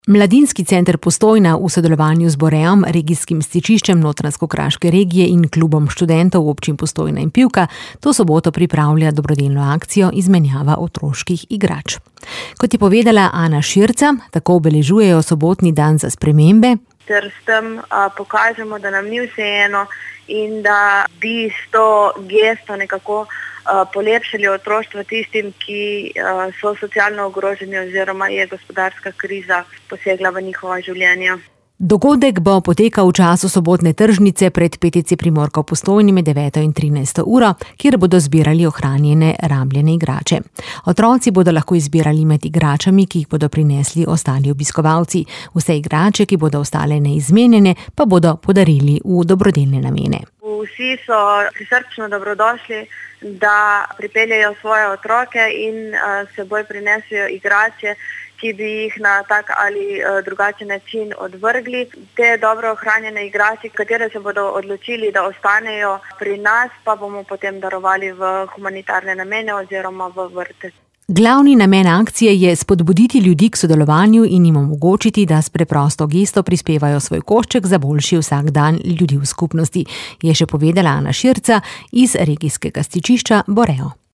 Mladinski center Postojna v sodelovanju z Boreom, regijskim stičiščem Notranjsko-kraške regije in klubom študentov občin Postojna in Pivka to soboto pripravlja dobrodelno akcijo izmenjava otroških igrač. Kot je povedala Ana Širca, tako obeležujejo sobotni dan za spremembe, ter s tem pokažemo, da nam ni vseeno in da bi s to gesto nekako polepšali otroštvo tistim, ki so socialno ogroženi oziroma je gospodarska kriza posegla v njihova življenja. Dogodek bo potekal v času sobotne tržnice pred PTC Primorka v Postojni med 9. in 13. uro, kjer bodo zbirali ohranjene rabljene igrače. Otroci bodo lahko izbirali med igračami, ki jih bodo prinesli ostali obiskovalci. Vse igrače, ki bodo ostale neizmenjene, pa bodo podarili v dobrodelne namene. Vsi so prisrčno dobrodošli, da pripeljejo svoje otroke in seboj prinesejo igrače, ki bi jih na tak ali drugačen način odvrgli. Te dobro ohranjene igrače, katere se bodo odločili, da ostanejo pri nas, pa bomo potem darovali v humanitarne namene oziroma v vrtec. Glavni namen akcije je spodbuditi ljudi k sodelovanju in jim omogočiti, da s preprosto gesto prispevajo svoj košček za boljši vsakdan ljudi v skupnosti, je še povedala Ana Širca iz regijskega stičišča Boreo.